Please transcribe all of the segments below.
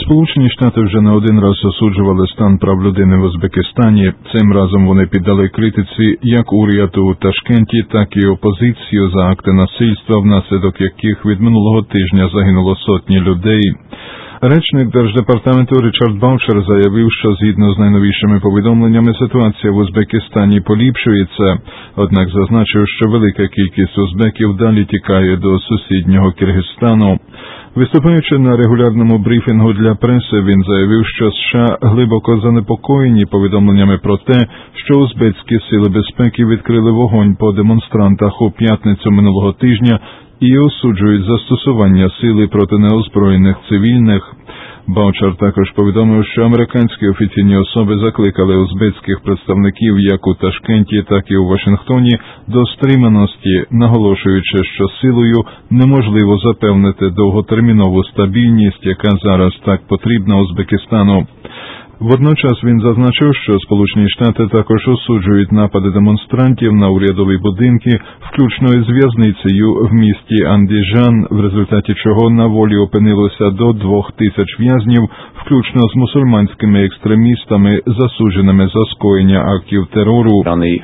Сполучені Штати вже не один раз осуджували стан прав людини в Узбекистані. Цим разом вони піддали критиці як уряд у Ташкенті, так і опозицію за акти насильства, внаслідок яких від минулого тижня загинуло сотні людей. Речник Держдепартаменту Річард Баучер заявив, що згідно з найновішими повідомленнями ситуація в Узбекистані поліпшується, однак зазначив, що велика кількість узбеків далі тікає до сусіднього Киргизстану. Виступаючи на регулярному брифінгу для преси, він заявив, що США глибоко занепокоєні повідомленнями про те, що узбецькі сили безпеки відкрили вогонь по демонстрантах у п'ятницю минулого тижня і осуджують застосування сили проти неозброєних цивільних. Баучер також повідомив, що американські офіційні особи закликали узбецьких представників як у Ташкенті, так і у Вашингтоні до стриманості, наголошуючи, що силою неможливо запевнити довготермінову стабільність, яка зараз так потрібна Узбекистану. Водночас він зазначив, що Сполучені Штати також осуджують напади демонстрантів на урядові будинки, включно із в'язницею в місті Андижан, в результаті чого на волі опинилося до 2000 в'язнів, включно з мусульманськими екстремістами, засудженими за скоєння актів терору.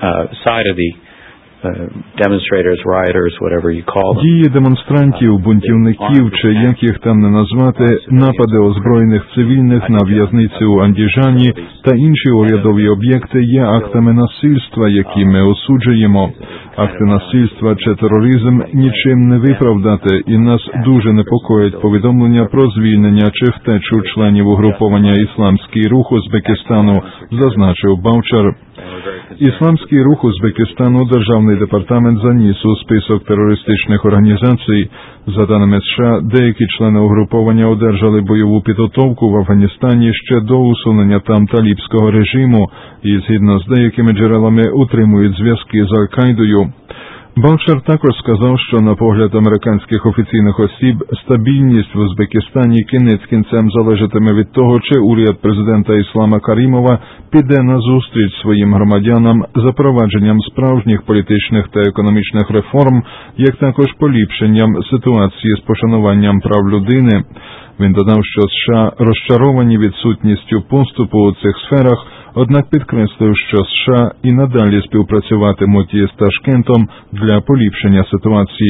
Дії демонстрантів, бунтівників, чи як їх там не назвати, напади озброєних цивільних на в'язниці у Андижані та інші урядові об'єкти є актами насильства, які ми осуджуємо. Акти насильства чи тероризм нічим не виправдати, і нас дуже непокоїть повідомлення про звільнення чи втечу членів угруповання «Ісламський рух Узбекистану», зазначив Баучер. Ісламський рух Узбекистану Державний департамент заніс у список терористичних організацій. За даними США, деякі члени угруповання одержали бойову підготовку в Афганістані ще до усунення там талібського режиму і, згідно з деякими джерелами, утримують зв'язки з Аль-Каїдою. Баучер також сказав, що на погляд американських офіційних осіб стабільність в Узбекистані кінець кінцем залежатиме від того, чи уряд президента Іслама Карімова піде на зустріч своїм громадянам запровадженням справжніх політичних та економічних реформ, як також поліпшенням ситуації з пошануванням прав людини. Він додав, що США розчаровані відсутністю поступу у цих сферах, однак підкреслив, що США і надалі співпрацюватимуть із Ташкентом для поліпшення ситуації.